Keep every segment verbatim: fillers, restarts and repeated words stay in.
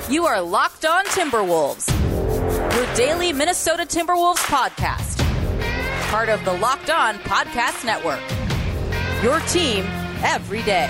You are Locked On Timberwolves, your daily Minnesota Timberwolves podcast. Part of the Locked On Podcast Network. Your team every day.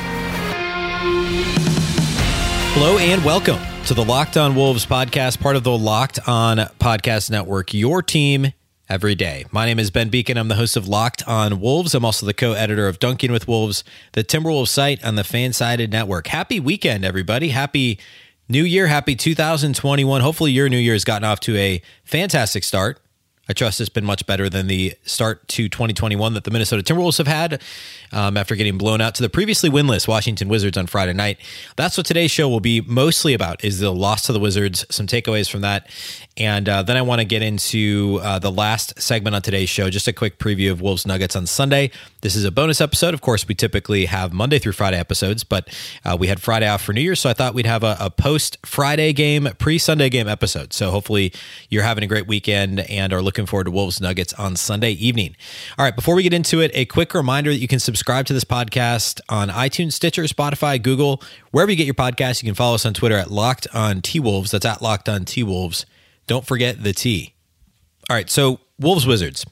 Hello and welcome to the Locked On Wolves podcast, part of the Locked On Podcast Network. Your team every day. My name is Ben Beacon. I'm the host of Locked On Wolves. I'm also the co-editor of Dunking with Wolves, the Timberwolves site on the Fansided Network. Happy weekend, everybody. Happy New Year. Happy two thousand twenty-one. Hopefully your New Year has gotten off to a fantastic start. I trust it's been much better than the start to twenty twenty-one that the Minnesota Timberwolves have had um, after getting blown out to the previously winless Washington Wizards on Friday night. That's what today's show will be mostly about, is the loss to the Wizards, some takeaways from that. And uh, then I want to get into uh, the last segment on today's show, just a quick preview of Wolves Nuggets on Sunday. This is a bonus episode. Of course, we typically have Monday through Friday episodes, but uh, we had Friday off for New Year's, so I thought we'd have a, a post-Friday game, pre-Sunday game episode. So hopefully you're having a great weekend and are looking forward to Wolves Nuggets on Sunday evening. All right, before we get into it, a quick reminder that you can subscribe to this podcast on iTunes, Stitcher, Spotify, Google, wherever you get your podcasts. You can follow us on Twitter at Locked On T-Wolves. That's at Locked On T-Wolves. Don't forget the T. All right, so Wolves Wizards.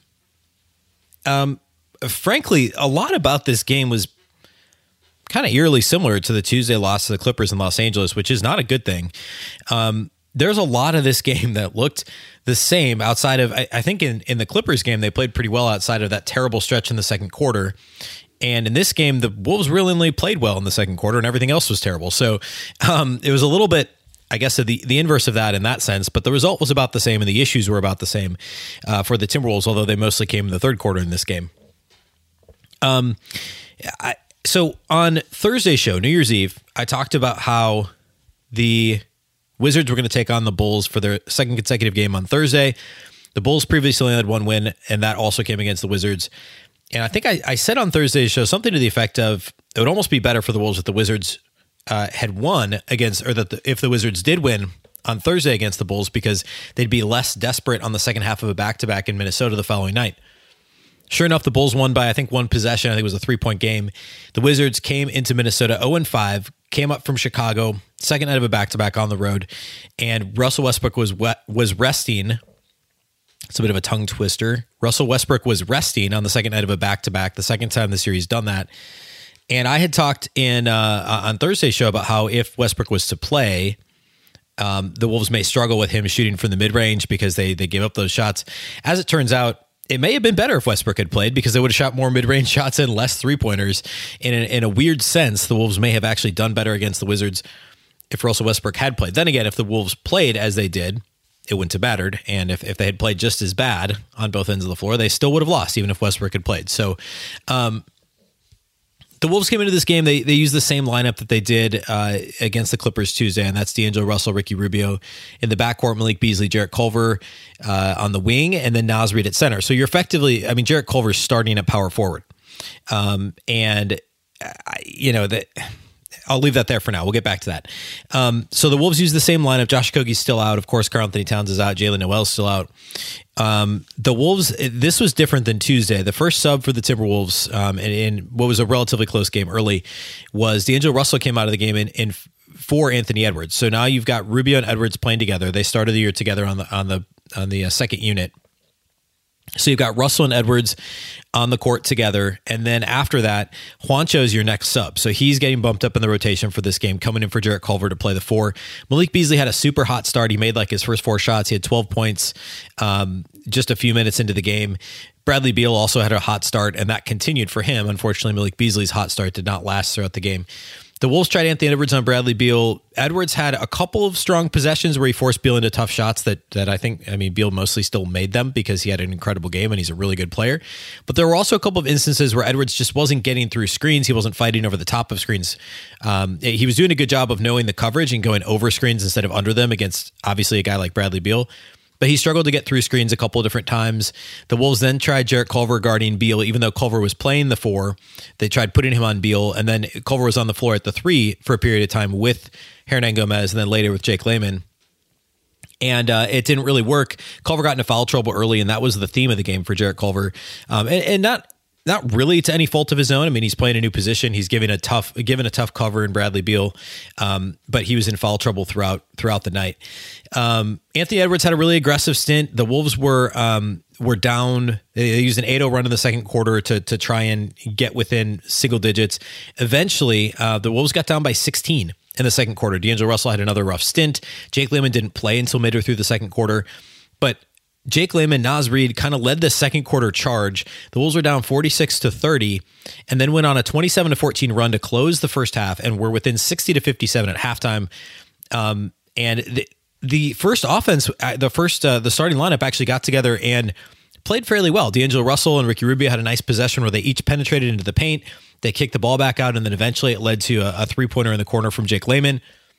Um, frankly, a lot about this game was kind of eerily similar to the Tuesday loss to the Clippers in Los Angeles, which is not a good thing. Um, there's a lot of this game that looked the same outside of, I, I think in, in the Clippers game, they played pretty well outside of that terrible stretch in the second quarter. And in this game, the Wolves really only played well in the second quarter and everything else was terrible. So um, it was a little bit, I guess, the, the inverse of that in that sense, but the result was about the same and the issues were about the same uh, for the Timberwolves, although they mostly came in the third quarter in this game. Um, I, so on Thursday's show, New Year's Eve, I talked about how the Wizards were going to take on the Bulls for their second consecutive game on Thursday. The Bulls previously only had one win, and that also came against the Wizards. And I think I, I said on Thursday's show something to the effect of it would almost be better for the Wolves if the Wizards uh, had won against, or that the, if the Wizards did win on Thursday against the Bulls, because they'd be less desperate on the second half of a back-to-back in Minnesota the following night. Sure enough, the Bulls won by, I think, one possession. I think it was a three-point game. The Wizards came into Minnesota oh and five, came up from Chicago, second night of a back-to-back on the road, and Russell Westbrook was was resting. It's a bit of a tongue twister. Russell Westbrook was resting on the second night of a back-to-back, the second time this year he's done that. And I had talked in uh, on Thursday's show about how if Westbrook was to play, um, the Wolves may struggle with him shooting from the mid-range because they they give up those shots. As it turns out, it may have been better if Westbrook had played because they would have shot more mid-range shots and less three-pointers. In a, in a weird sense, the Wolves may have actually done better against the Wizards if Russell Westbrook had played. Then again, if the Wolves played as they did, it wouldn't have mattered. And if, if they had played just as bad on both ends of the floor, they still would have lost, even if Westbrook had played. So um, the Wolves came into this game, they they used the same lineup that they did uh, against the Clippers Tuesday, and that's D'Angelo Russell, Ricky Rubio in the backcourt, Malik Beasley, Jarrett Culver uh, on the wing, and then Naz Reid at center. So you're effectively, I mean, Jarrett Culver's starting at power forward. Um, and, I, you know, that I'll leave that there for now. We'll get back to that. Um, so the Wolves use the same lineup. Josh Okogie's still out. Of course, Karl Anthony Towns is out. Jaylen Noel's still out. Um, the Wolves, this was different than Tuesday. The first sub for the Timberwolves um, in, in what was a relatively close game early was D'Angelo Russell came out of the game in, in for Anthony Edwards. So now you've got Rubio and Edwards playing together. They started the year together on the on the on the uh, second unit. So you've got Russell and Edwards on the court together. And then after that, Juancho is your next sub. So he's getting bumped up in the rotation for this game, coming in for Jarrett Culver to play the four. Malik Beasley had a super hot start. He made like his first four shots. He had twelve points um, just a few minutes into the game. Bradley Beal also had a hot start, and that continued for him. Unfortunately, Malik Beasley's hot start did not last throughout the game. The Wolves tried Anthony Edwards on Bradley Beal. Edwards had a couple of strong possessions where he forced Beal into tough shots that that I think, I mean, Beal mostly still made them because he had an incredible game and he's a really good player. But there were also a couple of instances where Edwards just wasn't getting through screens. He wasn't fighting over the top of screens. Um, he was doing a good job of knowing the coverage and going over screens instead of under them against, obviously, a guy like Bradley Beal. But he struggled to get through screens a couple of different times. The Wolves then tried Jarrett Culver guarding Beal, even though Culver was playing the four. They tried putting him on Beal, and then Culver was on the floor at the three for a period of time with Hernan Gomez, and then later with Jake Layman. And uh, it didn't really work. Culver got into foul trouble early, and that was the theme of the game for Jarrett Culver. Um, and, and not not really to any fault of his own. I mean, he's playing a new position. He's giving a tough, given a tough cover in Bradley Beal, um, but he was in foul trouble throughout throughout the night. Um, Anthony Edwards had a really aggressive stint. The Wolves were um, were down. They used an eight oh run in the second quarter to to try and get within single digits. Eventually, uh, the Wolves got down by sixteen in the second quarter. D'Angelo Russell had another rough stint. Jake Layman didn't play until midway through the second quarter, but Jake Layman, Naz Reid kind of led the second quarter charge. The Wolves were down forty-six to thirty and then went on a twenty-seven to fourteen run to close the first half and were within sixty to fifty-seven at halftime. Um, and the, the first offense, the first, uh, the starting lineup actually got together and played fairly well. D'Angelo Russell and Ricky Rubio had a nice possession where they each penetrated into the paint. They kicked the ball back out, and then eventually it led to a, a three-pointer in the corner from Jake Layman.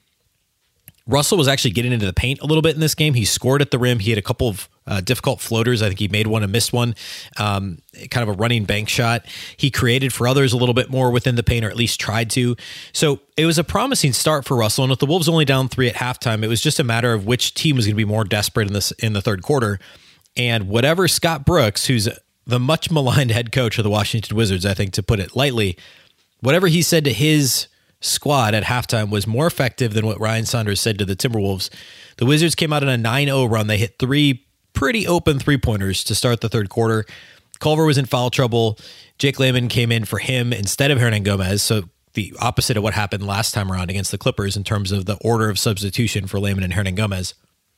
Russell was actually getting into the paint a little bit in this game. He scored at the rim. He had a couple of uh, difficult floaters. I think he made one and missed one, um, kind of a running bank shot. He created for others a little bit more within the paint, or at least tried to. So it was a promising start for Russell. And with the Wolves only down three at halftime, it was just a matter of which team was going to be more desperate in this in the third quarter. And whatever Scott Brooks, who's the much maligned head coach of the Washington Wizards, I think, to put it lightly, whatever he said to his squad at halftime was more effective than what Ryan Saunders said to the Timberwolves. The Wizards came out on a nine oh run. They hit three pretty open three-pointers to start the third quarter. Culver was in foul trouble. Jake Layman came in for him instead of Hernangomez, so the opposite of what happened last time around against the Clippers in terms of the order of substitution for Layman and Hernangomez.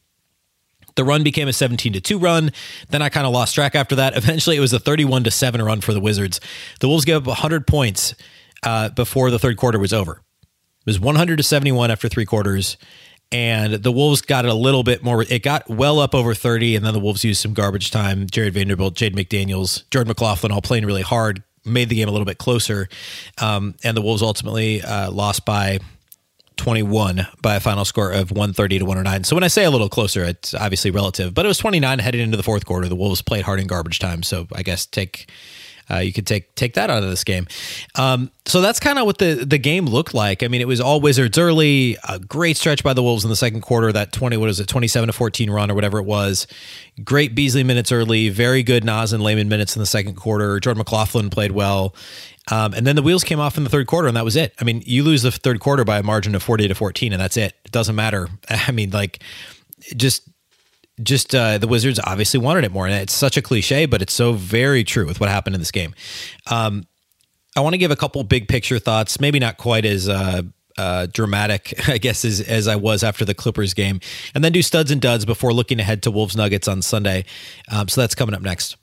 The run became a seventeen to two run. Then I kind of lost track after that. Eventually, it was a thirty-one to seven run for the Wizards. The Wolves gave up one hundred points uh, before the third quarter was over. It was one hundred to seventy-one after three quarters, and the Wolves got it a little bit more. It got well up over thirty, and then the Wolves used some garbage time. Jared Vanderbilt, Jaden McDaniels, Jordan McLaughlin all playing really hard, made the game a little bit closer, um, and the Wolves ultimately uh, lost by twenty-one by a final score of one thirty to one oh nine. So when I say a little closer, it's obviously relative, but it was twenty-nine headed into the fourth quarter. The Wolves played hard in garbage time, so I guess take uh, you could take take that out of this game. Um, so that's kind of what the the game looked like. I mean, it was all Wizards early, a great stretch by the Wolves in the second quarter. That twenty, what is it, twenty-seven to fourteen run or whatever it was. Great Beasley minutes early, very good Naz and Layman minutes in the second quarter. Jordan McLaughlin played well. Um, and then the wheels came off in the third quarter, and that was it. I mean, you lose the third quarter by a margin of forty to fourteen, and that's it. It doesn't matter. I mean, like, just, just uh, the Wizards obviously wanted it more, and it's such a cliche, but it's so very true with what happened in this game. Um, I want to give a couple big picture thoughts, maybe not quite as uh, uh, dramatic, I guess, as, as I was after the Clippers game, and then do studs and duds before looking ahead to Wolves Nuggets on Sunday. Um, so that's coming up next.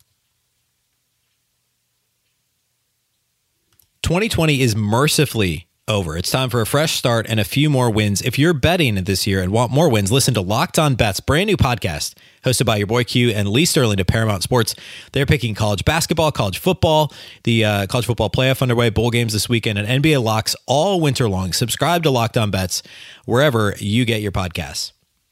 twenty twenty is mercifully over. It's time for a fresh start and a few more wins. If you're betting this year and want more wins, listen to Locked On Bets, brand new podcast hosted by your boy Q and Lee Sterling to Paramount Sports. They're picking college basketball, college football, the uh, college football playoff underway, bowl games this weekend, and N B A locks all winter long. Subscribe to Locked On Bets wherever you get your podcasts.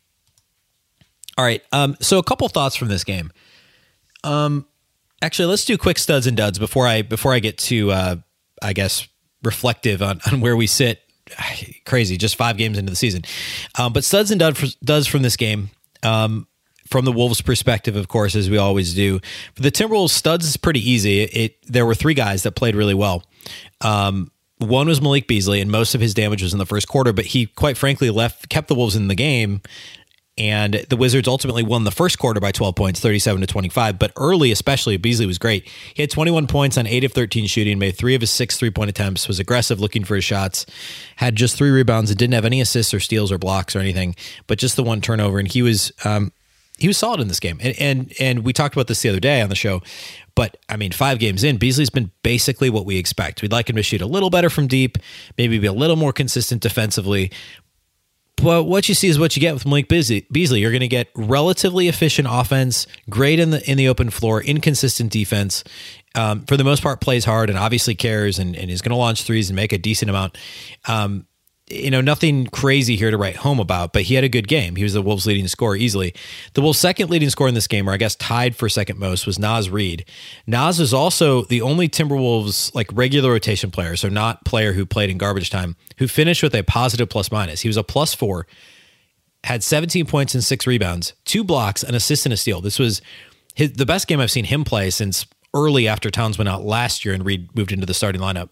All right, um, so a couple thoughts from this game. Um, actually, let's do quick studs and duds before I before I get to uh, I guess, reflective on, on where we sit. Crazy, just five games into the season. Um, but studs and duds from this game, um, from the Wolves' perspective, of course, as we always do. For the Timberwolves, studs is pretty easy. It, it There were three guys that played really well. Um, one was Malik Beasley, and most of his damage was in the first quarter, but he, quite frankly, left kept the Wolves in the game. And the Wizards ultimately won the first quarter by twelve points, thirty-seven to twenty-five. But early, especially, Beasley was great. He had twenty-one points on eight of thirteen shooting, made three of his six three-point attempts, was aggressive looking for his shots, had just three rebounds, and didn't have any assists or steals or blocks or anything, but just the one turnover. And he was um, he was solid in this game. And, and and we talked about this the other day on the show. But, I mean, five games in, Beasley's been basically what we expect. We'd like him to shoot a little better from deep, maybe be a little more consistent defensively. But what you see is what you get with Malik Beasley. You're going to get relatively efficient offense, great in the in the open floor, inconsistent defense. Um, for the most part, plays hard and obviously cares and, and is going to launch threes and make a decent amount. Um, you know, nothing crazy here to write home about, but he had a good game. He was the Wolves' leading scorer easily. The Wolves' second leading scorer in this game, or I guess tied for second most, was Naz Reid. Naz is also the only Timberwolves like regular rotation player, so not player who played in garbage time, who finished with a positive plus minus. He was a plus four, had seventeen points and six rebounds, two blocks, an assist and a steal. This was his, the best game I've seen him play since early after Towns went out last year and Reed moved into the starting lineup.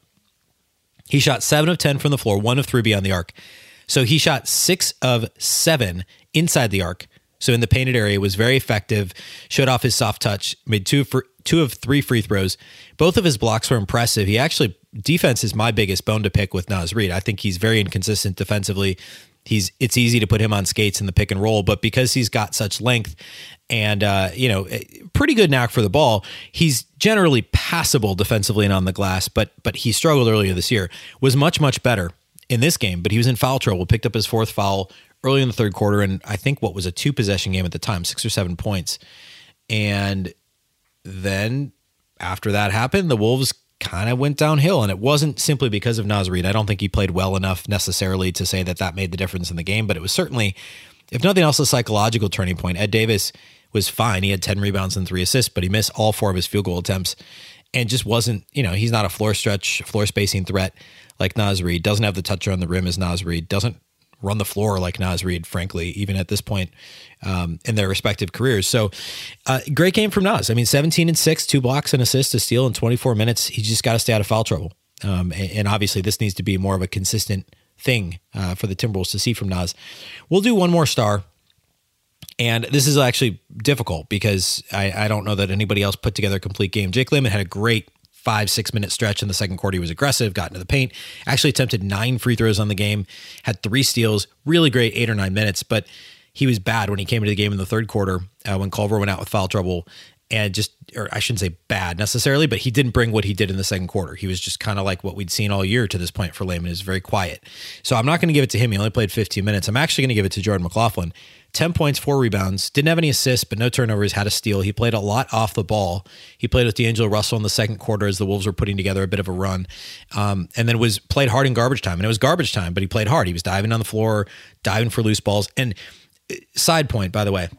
He shot seven of ten from the floor, one of three beyond the arc. So he shot six of seven inside the arc. So in the painted area, was very effective, showed off his soft touch, made two for two of three free throws. Both of his blocks were impressive. He actually, defense is my biggest bone to pick with Naz Reid. I think he's very inconsistent defensively. He's it's easy to put him on skates in the pick and roll, but because he's got such length and uh, you know, pretty good knack for the ball, he's generally passable defensively and on the glass. But but he struggled earlier this year. Was much much better in this game, but he was in foul trouble. Picked up his fourth foul early in the third quarter, and I think what was a two possession game at the time, six or seven points. And then after that happened, the Wolves kind of went downhill, and it wasn't simply because of Naz Reid. I don't think he played well enough necessarily to say that that made the difference in the game, but it was certainly, if nothing else, a psychological turning point. Ed Davis was fine. He had ten rebounds and three assists, but he missed all four of his field goal attempts and just wasn't, you know, he's not a floor stretch, floor spacing threat like Naz Reid. Doesn't have the touch around the rim as Naz Reid. Doesn't run the floor like Naz Reid, frankly, even at this point um, in their respective careers. So uh, great game from Naz. I mean, seventeen and six, two blocks and assists, a steal in twenty-four minutes. He just got to stay out of foul trouble. Um, and, and obviously this needs to be more of a consistent thing uh, for the Timberwolves to see from Naz. We'll do one more star. And this is actually difficult because I, I don't know that anybody else put together a complete game. Jake Layman had a great five, six minute stretch in the second quarter. He was aggressive, got into the paint, actually attempted nine free throws on the game, had three steals, really great eight or nine minutes, but he was bad when he came into the game in the third quarter uh, when Culver went out with foul trouble and just, or I shouldn't say bad necessarily, but he didn't bring what he did in the second quarter. He was just kind of like what we'd seen all year to this point for Layman, is very quiet. So I'm not going to give it to him. He only played fifteen minutes. I'm actually going to give it to Jordan McLaughlin. ten points, four rebounds, didn't have any assists, but no turnovers, had a steal. He played a lot off the ball. He played with D'Angelo Russell in the second quarter as the Wolves were putting together a bit of a run. Um, and then was played hard in garbage time. And it was garbage time, but he played hard. He was diving on the floor, diving for loose balls. And side point, by the way,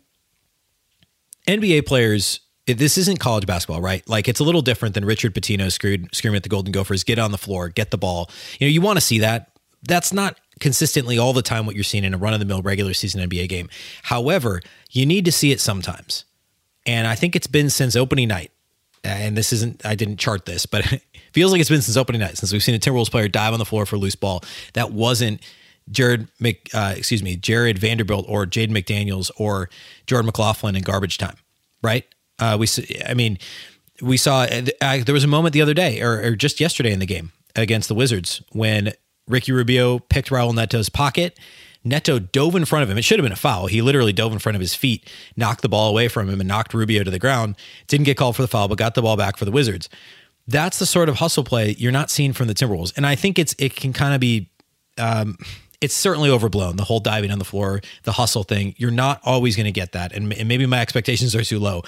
N B A players, this isn't college basketball, right? Like, it's a little different than Richard Pitino screwed, screaming at the Golden Gophers, get on the floor, get the ball. You know, you want to see that. That's not consistently all the time what you're seeing in a run-of-the-mill regular season N B A game. However, you need to see it sometimes. And I think it's been since opening night. And this isn't, I didn't chart this, but it feels like it's been since opening night, since we've seen a Timberwolves player dive on the floor for a loose ball. That wasn't Jared, Mc, uh, excuse me, Jared Vanderbilt or Jaden McDaniels or Jordan McLaughlin in garbage time, right? Uh, we, I mean, we saw, uh, there was a moment the other day, or, or just yesterday in the game against the Wizards, when Ricky Rubio picked Raul Neto's pocket. Neto dove in front of him. It should have been a foul. He literally dove in front of his feet, knocked the ball away from him, and knocked Rubio to the ground. Didn't get called for the foul, but got the ball back for the Wizards. That's the sort of hustle play you're not seeing from the Timberwolves. And I think it's it can kind of be, um, it's certainly overblown, the whole diving on the floor, the hustle thing. You're not always going to get that. And, and maybe my expectations are too low.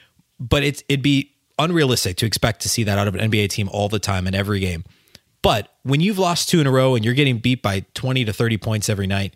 But it's it'd be unrealistic to expect to see that out of an N B A team all the time in every game. But when you've lost two in a row and you're getting beat by twenty to thirty points every night,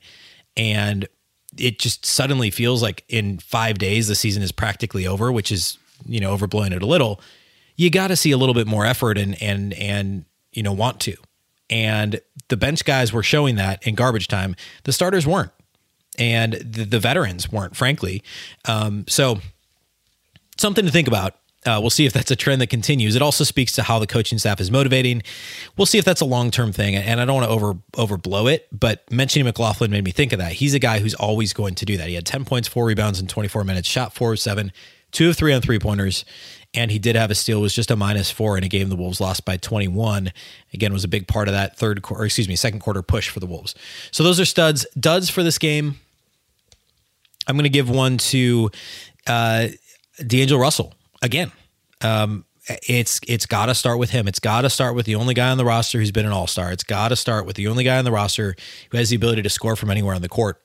and it just suddenly feels like in five days the season is practically over, which is, you know, overblowing it a little, you got to see a little bit more effort and and and you know want to. And the bench guys were showing that in garbage time. The starters weren't, and the, the veterans weren't, frankly. Um, so something to think about. Uh, we'll see if that's a trend that continues. It also speaks to how the coaching staff is motivating. We'll see if that's a long-term thing. And I don't want to over overblow it, but mentioning McLaughlin made me think of that. He's a guy who's always going to do that. He had ten points, four rebounds in twenty-four minutes, shot four of seven, two of three on three-pointers, and he did have a steal. Was just a minus four in a game the Wolves lost by twenty-one. Again, was a big part of that third quarter, excuse me, second quarter push for the Wolves. So those are studs. Duds for this game, I'm going to give one to uh, D'Angelo Russell. Again, um, it's it's got to start with him. It's got to start with the only guy on the roster who's been an all-star. It's got to start with the only guy on the roster who has the ability to score from anywhere on the court.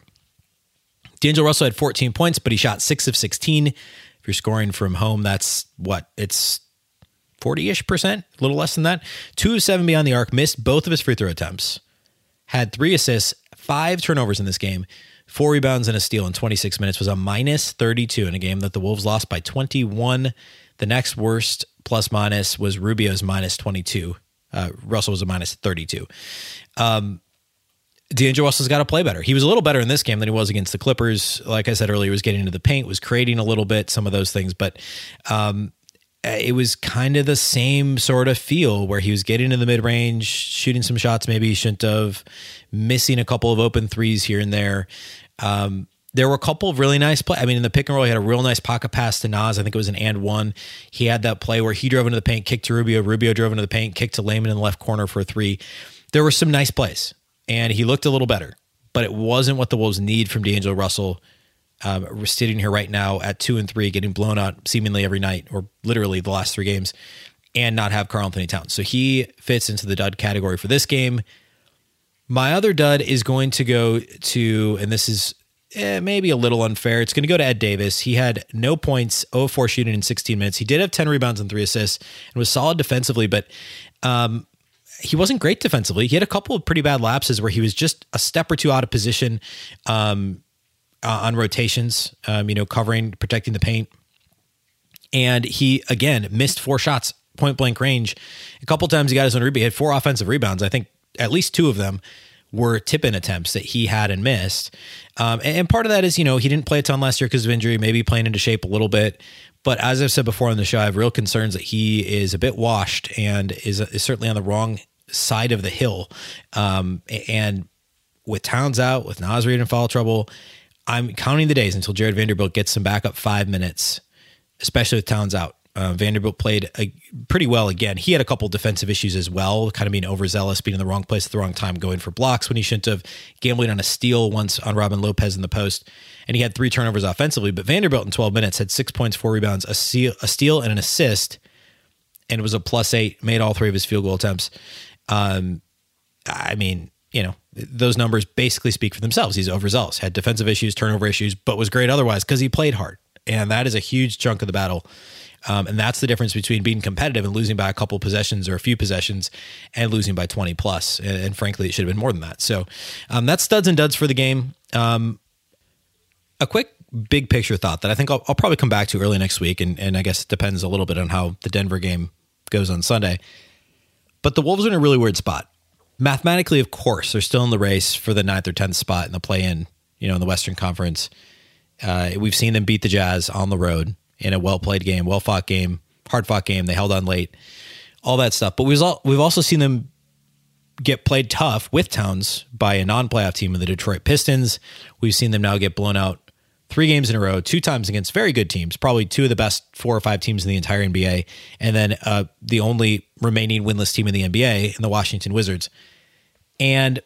D'Angelo Russell had fourteen points, but he shot six of sixteen. If you're scoring from home, that's what? It's forty-ish percent, a little less than that. Two of seven beyond the arc, missed both of his free throw attempts. Had three assists, five turnovers in this game. Four rebounds and a steal in twenty-six minutes, was a minus thirty-two in a game that the Wolves lost by twenty-one. The next worst plus minus was Rubio's minus twenty-two. Uh, Russell was a minus thirty-two. Um, D'Angelo Russell's got to play better. He was a little better in this game than he was against the Clippers. Like I said earlier, he was getting into the paint, was creating a little bit, some of those things. But um, it was kind of the same sort of feel where he was getting to the mid-range, shooting some shots maybe he shouldn't have, missing a couple of open threes here and there. Um, there were a couple of really nice plays. I mean, in the pick and roll, he had a real nice pocket pass to Naz. I think it was an and one. He had that play where he drove into the paint, kicked to Rubio. Rubio drove into the paint, kicked to Layman in the left corner for a three. There were some nice plays, and he looked a little better, but it wasn't what the Wolves need from D'Angelo Russell. Um, we're sitting here right now at two and three, getting blown out seemingly every night, or literally the last three games, and not have Karl-Anthony Towns. So he fits into the dud category for this game. My other dud is going to go to, and this is eh, maybe a little unfair, it's going to go to Ed Davis. He had no points, zero of four shooting in sixteen minutes. He did have ten rebounds and three assists and was solid defensively, but um, he wasn't great defensively. He had a couple of pretty bad lapses where he was just a step or two out of position, um, Uh, on rotations, um, you know, covering, protecting the paint. And he, again, missed four shots, point blank range. A couple times he got his own rebound. He had four offensive rebounds. I think at least two of them were tip-in attempts that he had and missed. Um, and, and part of that is, you know, he didn't play a ton last year because of injury, maybe playing into shape a little bit. But as I've said before on the show, I have real concerns that he is a bit washed and is, is certainly on the wrong side of the hill. Um, and with Towns out, with Naz Reid in foul trouble, I'm counting the days until Jared Vanderbilt gets some backup five minutes, especially with Towns out. Uh, Vanderbilt played a, pretty well again. He had a couple defensive issues as well, kind of being overzealous, being in the wrong place at the wrong time, going for blocks when he shouldn't have, gambling on a steal once on Robin Lopez in the post. And he had three turnovers offensively, but Vanderbilt in twelve minutes had six points, four rebounds, a steal, a steal and an assist, and it was a plus eight, made all three of his field goal attempts. Um, I mean, you know, those numbers basically speak for themselves. He's overzealous, had defensive issues, turnover issues, but was great otherwise because he played hard. And that is a huge chunk of the battle. Um, and that's the difference between being competitive and losing by a couple possessions or a few possessions and losing by twenty plus. And, and frankly, it should have been more than that. So um, that's studs and duds for the game. Um, a quick big picture thought that I think I'll, I'll probably come back to early next week. And, and I guess it depends a little bit on how the Denver game goes on Sunday. But the Wolves are in a really weird spot. Mathematically, of course, they're still in the race for the ninth or tenth spot in the play-in, you know, in the Western Conference. Uh, we've seen them beat the Jazz on the road in a well-played game, well-fought game, hard-fought game. They held on late, all that stuff. But we've we've also seen them get played tough with Towns by a non-playoff team in the Detroit Pistons. We've seen them now get blown out three games in a row, two times against very good teams, probably two of the best four or five teams in the entire N B A, and then uh, the only remaining winless team in the N B A in the Washington Wizards. And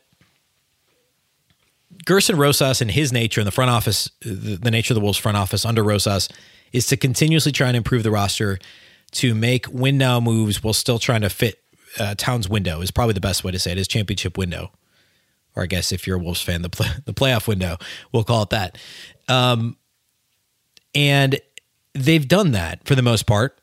Gerson Rosas and his nature in the front office, the, the nature of the Wolves front office under Rosas, is to continuously try and improve the roster, to make win now moves while still trying to fit uh, Towns' window is probably the best way to say it, his championship window. Or I guess if you're a Wolves fan, the play, the playoff window, we'll call it that. Um, and they've done that for the most part.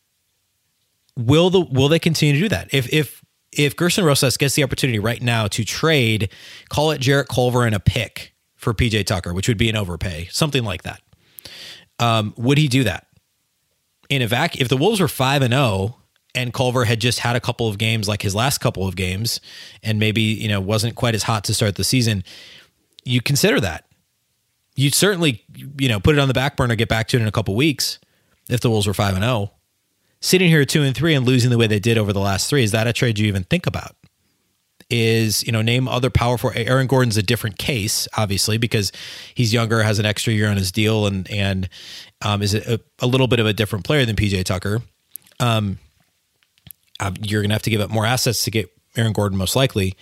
Will the will they continue to do that? If if if Gerson Rosas gets the opportunity right now to trade, call it Jarrett Culver and a pick for P J Tucker, which would be an overpay, something like that. Um, would he do that? In a vac, if the Wolves were five and zero and Culver had just had a couple of games like his last couple of games, and maybe you know wasn't quite as hot to start the season, you consider that. You'd certainly, you know, put it on the back burner, get back to it in a couple weeks if the Wolves were five and oh. Sitting here at two and three and losing the way they did over the last three, is that a trade you even think about? Is, you know, name other powerful. Aaron Gordon's a different case, obviously, because he's younger, has an extra year on his deal, and and um, is a, a little bit of a different player than P J Tucker. Um, you're going to have to give up more assets to get Aaron Gordon, most likely.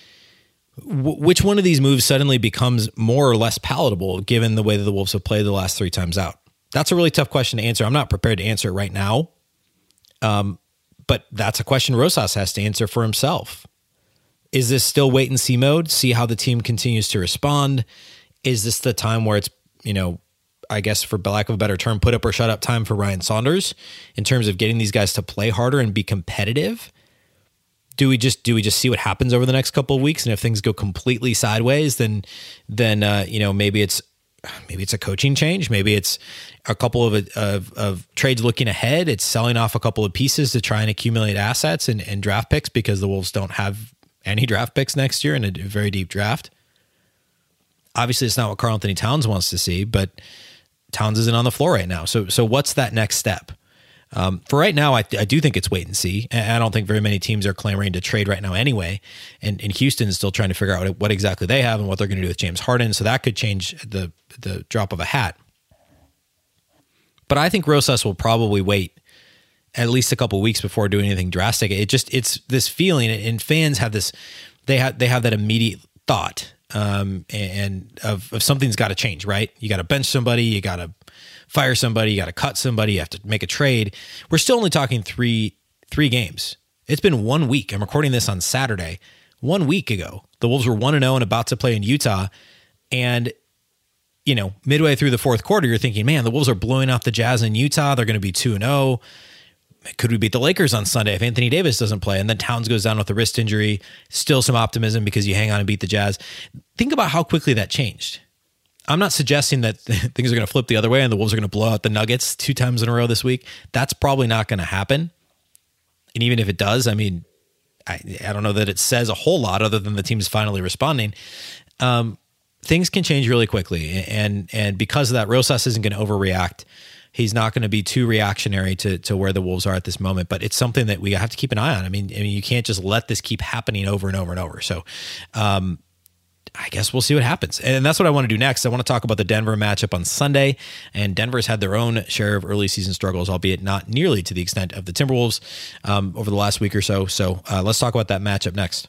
Which one of these moves suddenly becomes more or less palatable given the way that the Wolves have played the last three times out? That's a really tough question to answer. I'm not prepared to answer it right now. Um, but that's a question Rosas has to answer for himself. Is this still wait and see mode? See how the team continues to respond? Is this the time where it's, you know, I guess for lack of a better term, put up or shut up time for Ryan Saunders in terms of getting these guys to play harder and be competitive? Do we just do we just see what happens over the next couple of weeks, and if things go completely sideways, then then uh, you know maybe it's maybe it's a coaching change, maybe it's a couple of, of of trades looking ahead. It's selling off a couple of pieces to try and accumulate assets and, and draft picks because the Wolves don't have any draft picks next year in a very deep draft. Obviously, it's not what Karl-Anthony Towns wants to see, but Towns isn't on the floor right now. So so what's that next step? Um, for right now, I, I do think it's wait and see. And I don't think very many teams are clamoring to trade right now anyway. And, and Houston is still trying to figure out what, what exactly they have and what they're going to do with James Harden. So that could change the the drop of a hat. But I think Rosas will probably wait at least a couple of weeks before doing anything drastic. It just, it's this feeling, and fans have this, they have, they have that immediate thought um, and of, of something's got to change, right? You got to bench somebody, you got to fire somebody, you got to cut somebody, you have to make a trade. We're still only talking three, three games. It's been one week. I'm recording this on Saturday. One week ago, the Wolves were one and oh and about to play in Utah. And you know, midway through the fourth quarter, you're thinking, man, the Wolves are blowing out the Jazz in Utah. They're going to be two and oh. Could we beat the Lakers on Sunday if Anthony Davis doesn't play? And then Towns goes down with a wrist injury. Still some optimism because you hang on and beat the Jazz. Think about how quickly that changed. I'm not suggesting that things are going to flip the other way and the Wolves are going to blow out the Nuggets two times in a row this week. That's probably not going to happen. And even if it does, I mean, I, I don't know that it says a whole lot other than the team's finally responding. Um, Things can change really quickly, and and because of that, Rosas isn't going to overreact. He's not going to be too reactionary to to where the Wolves are at this moment. But it's something that we have to keep an eye on. I mean, I mean, you can't just let this keep happening over and over and over. So, um, I guess we'll see what happens, and that's what I want to do next. I want to talk about the Denver matchup on Sunday, and Denver's had their own share of early season struggles, albeit not nearly to the extent of the Timberwolves um, over the last week or so. So, uh, let's talk about that matchup next.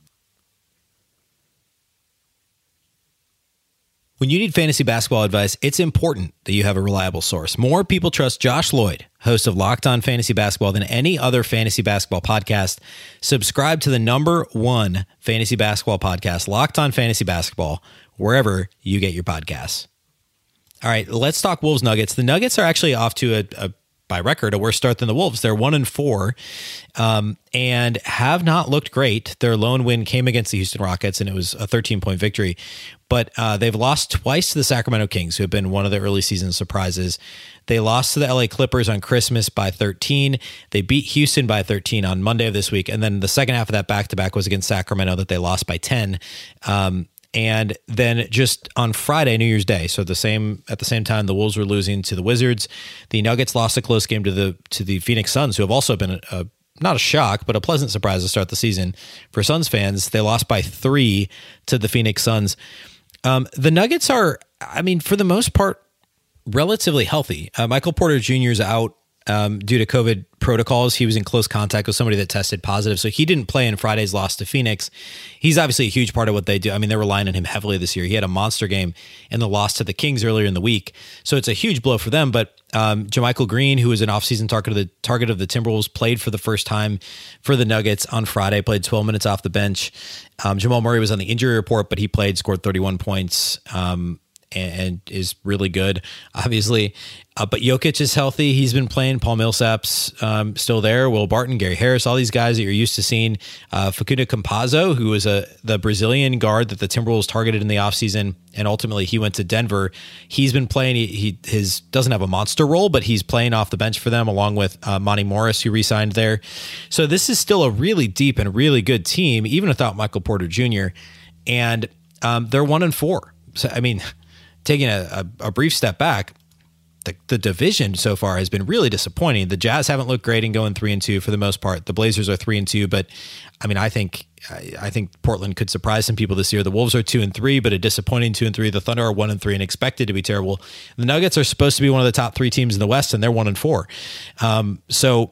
When you need fantasy basketball advice, it's important that you have a reliable source. More people trust Josh Lloyd, host of Locked On Fantasy Basketball, than any other fantasy basketball podcast. Subscribe to the number one fantasy basketball podcast, Locked On Fantasy Basketball, wherever you get your podcasts. All right, let's talk Wolves Nuggets. The Nuggets are actually off to a, a by record, a worse start than the Wolves. They're one and four um, and have not looked great. Their lone win came against the Houston Rockets, and it was a thirteen point victory. But uh, they've lost twice to the Sacramento Kings, who have been one of the early season surprises. They lost to the L A Clippers on Christmas by thirteen. They beat Houston by thirteen on Monday of this week. And then the second half of that back-to-back was against Sacramento that they lost by ten. Um, And then just on Friday, New Year's Day, so the same at the same time, the Wolves were losing to the Wizards. The Nuggets lost a close game to the to the Phoenix Suns, who have also been a, a not a shock, but a pleasant surprise to start the season for Suns fans. They lost by three to the Phoenix Suns. Um, the Nuggets are, I mean, for the most part, relatively healthy. Uh, Michael Porter Junior is out um, due to COVID protocols. He was in close contact with somebody that tested positive, so he didn't play in Friday's loss to Phoenix. He's obviously a huge part of what they do. I mean, they're relying on him heavily this year. He had a monster game in the loss to the Kings earlier in the week, so it's a huge blow for them. But um, JaMychal Green, who was an offseason target of the target of the Timberwolves, played for the first time for the Nuggets on Friday. Played twelve minutes off the bench. Um, Jamal Murray was on the injury report, but he played, scored thirty-one points. Um, and is really good, obviously. Uh, but Jokic is healthy. He's been playing. Paul Millsap's um, still there. Will Barton, Gary Harris, all these guys that you're used to seeing. Uh, Facundo Campazzo, who was a the Brazilian guard that the Timberwolves targeted in the offseason, and ultimately he went to Denver. He's been playing. He, he his doesn't have a monster role, but he's playing off the bench for them, along with uh, Monty Morris, who re-signed there. So this is still a really deep and really good team, even without Michael Porter Junior And um, they're one and four. So I mean, taking a, a, a brief step back, the, the division so far has been really disappointing. The Jazz haven't looked great in going three and two for the most part. The Blazers are three and two, but I mean, I think I, I think Portland could surprise some people this year. The Wolves are two and three, but a disappointing two and three. The Thunder are one and three and expected to be terrible. The Nuggets are supposed to be one of the top three teams in the West, and they're one and four. Um, so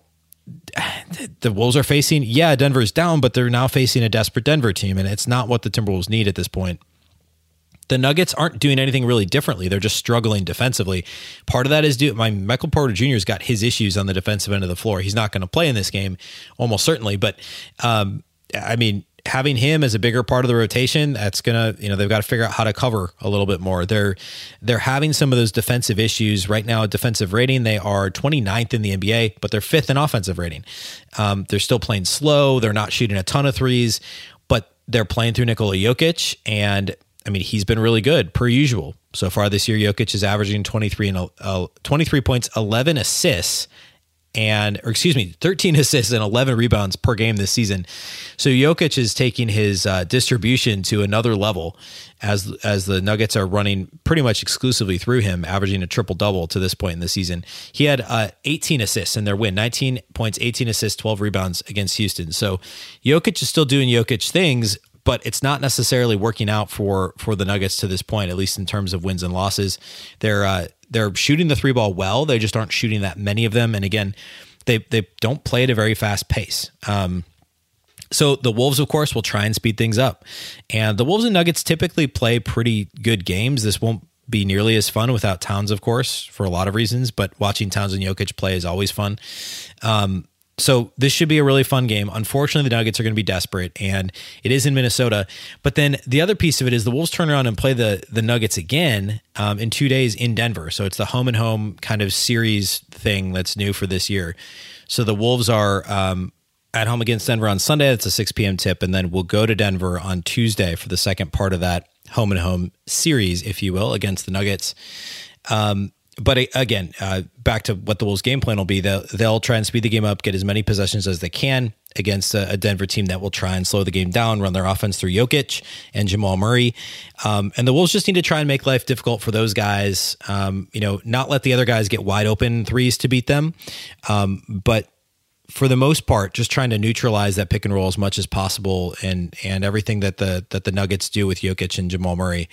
the Wolves are facing, yeah, Denver's down, but they're now facing a desperate Denver team, and it's not what the Timberwolves need at this point. The Nuggets aren't doing anything really differently. They're just struggling defensively. Part of that is due, my Michael Porter Junior's got his issues on the defensive end of the floor. He's not going to play in this game, almost certainly. But um, I mean, having him as a bigger part of the rotation, that's going to, you know, they've got to figure out how to cover a little bit more. They're they're having some of those defensive issues right now. Defensive rating, they are twenty-ninth in the N B A, but they're fifth in offensive rating. Um, they're still playing slow. They're not shooting a ton of threes, but they're playing through Nikola Jokic, and I mean, he's been really good per usual. So far this year, Jokic is averaging twenty-three and uh, twenty-three points, eleven assists, and, or excuse me, thirteen assists and eleven rebounds per game this season. So Jokic is taking his uh, distribution to another level as as the Nuggets are running pretty much exclusively through him, averaging a triple-double to this point in the season. He had uh, eighteen assists in their win, nineteen points, eighteen assists, twelve rebounds against Houston. So Jokic is still doing Jokic things, but it's not necessarily working out for for the Nuggets to this point, at least in terms of wins and losses. They're uh, they're shooting the three ball well. They just aren't shooting that many of them. And again, they they don't play at a very fast pace. Um, so the Wolves, of course, will try and speed things up. And the Wolves and Nuggets typically play pretty good games. This won't be nearly as fun without Towns, of course, for a lot of reasons. But watching Towns and Jokic play is always fun. Um, So this should be a really fun game. Unfortunately, the Nuggets are going to be desperate, and it is in Minnesota. But then the other piece of it is the Wolves turn around and play the the Nuggets again um, in two days in Denver. So it's the home and home kind of series thing that's new for this year. So the Wolves are um, at home against Denver on Sunday. That's a six p.m. tip, and then we'll go to Denver on Tuesday for the second part of that home and home series, if you will, against the Nuggets. Um, But again, uh, back to what the Wolves' game plan will be. They'll, they'll try and speed the game up, get as many possessions as they can against a, a Denver team that will try and slow the game down, run their offense through Jokic and Jamal Murray. Um, and the Wolves just need to try and make life difficult for those guys. Um, you know, not let the other guys get wide open threes to beat them. Um, but for the most part, just trying to neutralize that pick and roll as much as possible, and and everything that the that the Nuggets do with Jokic and Jamal Murray.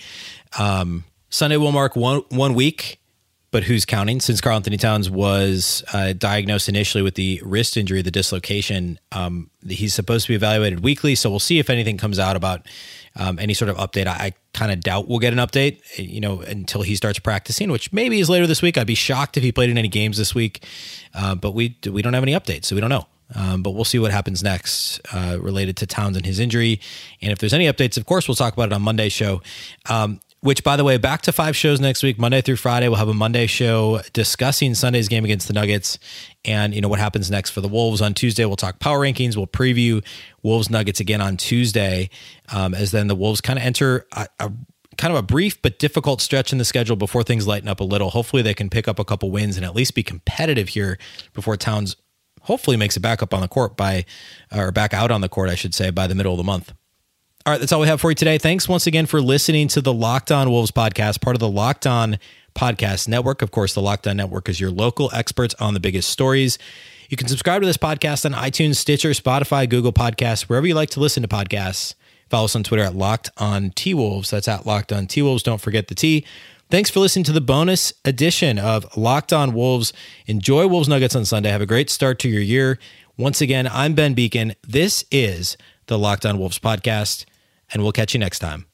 Um, Sunday will mark one one week. But who's counting? Since Karl Anthony Towns was uh, diagnosed initially with the wrist injury, the dislocation, um, he's supposed to be evaluated weekly. So we'll see if anything comes out about um, any sort of update. I, I kind of doubt we'll get an update, you know, until he starts practicing, which maybe is later this week. I'd be shocked if he played in any games this week. Uh, but we we don't have any updates, so we don't know. Um, but we'll see what happens next uh, related to Towns and his injury. And if there's any updates, of course, we'll talk about it on Monday's show. Um, Which, by the way, back to five shows next week, Monday through Friday. We'll have a Monday show discussing Sunday's game against the Nuggets and, you know, what happens next for the Wolves. On Tuesday, we'll talk power rankings. We'll preview Wolves Nuggets again on Tuesday, um, as then the Wolves kind of enter a, a kind of a brief but difficult stretch in the schedule before things lighten up a little. Hopefully they can pick up a couple wins and at least be competitive here before Towns hopefully makes it back up on the court by, or back out on the court, I should say, by the middle of the month. All right, that's all we have for you today. Thanks once again for listening to the Locked On Wolves podcast, part of the Locked On Podcast Network. Of course, the Locked On Network is your local experts on the biggest stories. You can subscribe to this podcast on iTunes, Stitcher, Spotify, Google Podcasts, wherever you like to listen to podcasts. Follow us on Twitter at Locked On T-Wolves. That's at Locked On T-Wolves. Don't forget the T. Thanks for listening to the bonus edition of Locked On Wolves. Enjoy Wolves Nuggets on Sunday. Have a great start to your year. Once again, I'm Ben Beacon. This is the Locked On Wolves podcast, and we'll catch you next time.